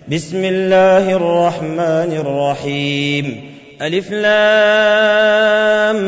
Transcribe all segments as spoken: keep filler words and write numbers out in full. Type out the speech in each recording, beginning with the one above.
بسم الله الرحمن الرحيم. ألف لام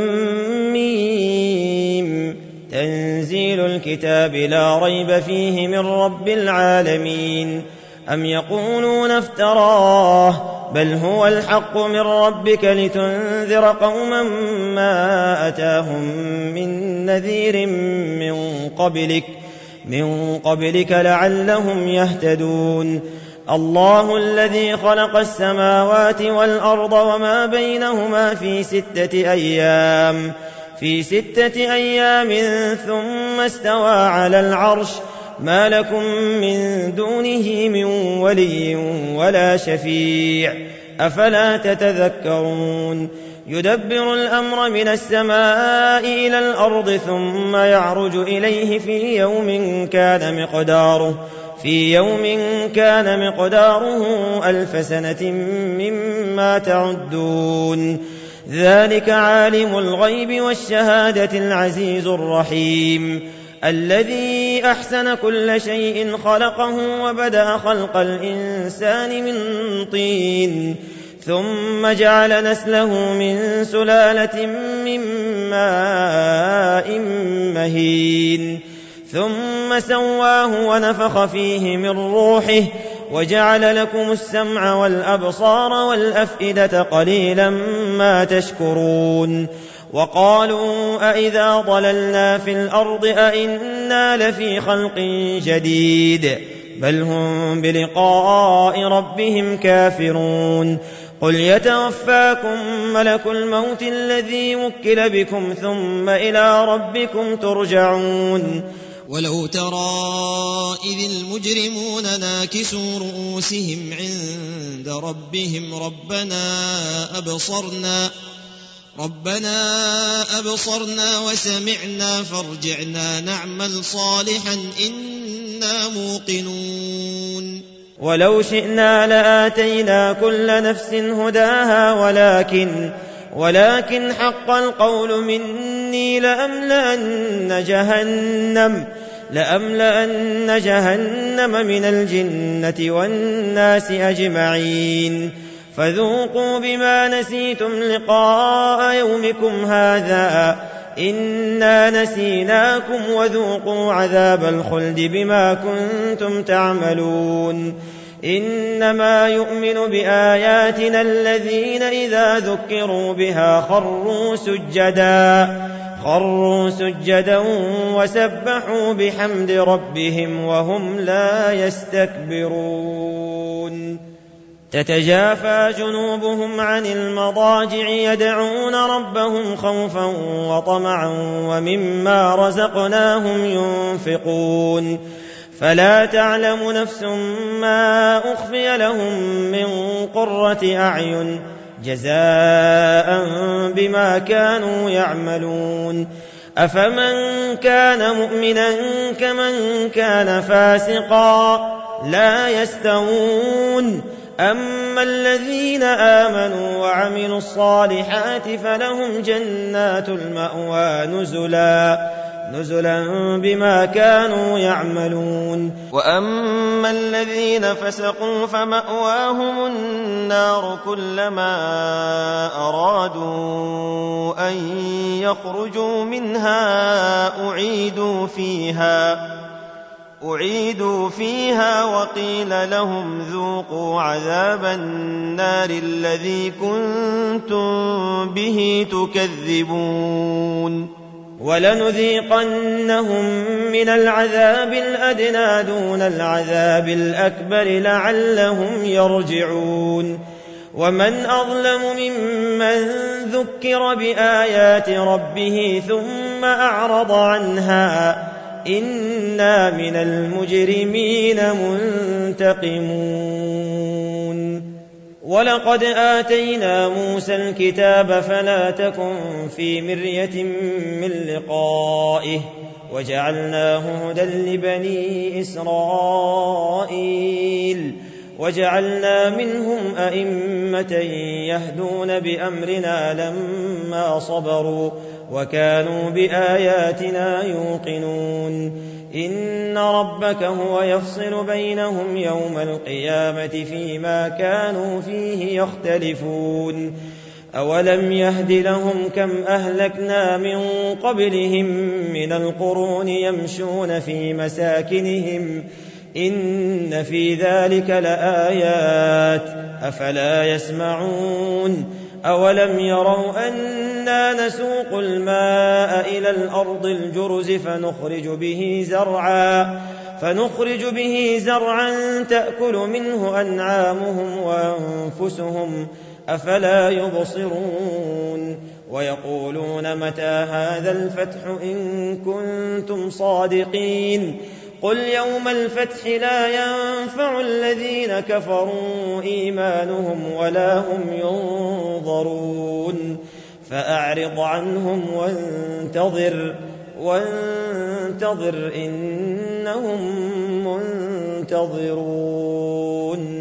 ميم. تنزيل الكتاب لا ريب فيه من رب العالمين. أم يقولون افتراه بل هو الحق من ربك لتنذر قوما ما أتاهم من نذير من قبلك من قبلك لعلهم يهتدون. الله الذي خلق السماوات والأرض وما بينهما في ستة أيام في ستة أيام ثم استوى على العرش ما لكم من دونه من ولي ولا شفيع أفلا تتذكرون. يدبر الأمر من السماء إلى الأرض ثم يعرج إليه في يوم كان مقداره في يوم كان مقداره ألف سنة مما تعدون. ذلك عالم الغيب والشهادة العزيز الرحيم الذي أحسن كل شيء خلقه وبدأ خلق الإنسان من طين ثم جعل نسله من سلالة من ماء مهين ثم سواه ونفخ فيه من روحه وجعل لكم السمع والأبصار والأفئدة قليلا ما تشكرون. وقالوا أئذا ضللنا في الأرض أئنا لفي خلق جديد بل هم بلقاء ربهم كافرون. قل يتوفاكم ملك الموت الذي وكل بكم ثم إلى ربكم ترجعون. ولو ترى إذ المجرمون ناكسوا رؤوسهم عند ربهم ربنا أبصرنا ربنا أبصرنا وسمعنا فارجعنا نعمل صالحا إنا موقنون. ولو شئنا لآتينا كل نفس هداها ولكن ولكن حق القول مني لأملأن جهنم لأملأن جهنم من الجنة والناس أجمعين. فذوقوا بما نسيتم لقاء يومكم هذا إنا نسيناكم وذوقوا عذاب الخلد بما كنتم تعملون. إنما يؤمن بآياتنا الذين إذا ذكروا بها خروا سجدا خروا سجدا وسبحوا بحمد ربهم وهم لا يستكبرون. تتجافى جنوبهم عن المضاجع يدعون ربهم خوفا وطمعا ومما رزقناهم ينفقون. فلا تعلم نفس ما أخفي لهم من قرة أعين جزاء بما كانوا يعملون. أفمن كان مؤمنا كمن كان فاسقا لا يستوون. أما الذين آمنوا وعملوا الصالحات فلهم جنات المأوى نزلا نزلا بما كانوا يعملون. وأما الذين فسقوا فمأواهم النار كلما أرادوا أن يخرجوا منها أعيدوا فيها أعيدوا فيها وقيل لهم ذوقوا عذاب النار الذي كنتم به تكذبون. ولنذيقنهم من العذاب الأدنى دون العذاب الأكبر لعلهم يرجعون. ومن أظلم ممن ذكر بآيات ربه ثم أعرض عنها إنا من المجرمين منتقمون. ولقد آتينا موسى الكتاب فلا تكن في مرية من لقائه وجعلناه هدى لبني إسرائيل وجعلنا منهم أئمة يهدون بأمرنا لما صبروا وكانوا بآياتنا يوقنون إن ربك هو يفصل بينهم يوم القيامة فيما كانوا فيه يختلفون أولم يهد لهم كم أهلكنا من قبلهم من القرون يمشون في مساكنهم إن في ذلك لآيات أفلا يسمعون أولم يروا أنا نسوق الماء إلى الأرض الجرز فنخرج به زرعا فنخرج به زرعا تأكل منه أنعامهم وأنفسهم أفلا يبصرون ويقولون متى هذا الفتح إن كنتم صادقين قل يوم الفتح لا ينفع الذين كفروا إيمانهم ولا هم ينظرون فأعرض عنهم وانتظر وانتظر إنهم منتظرون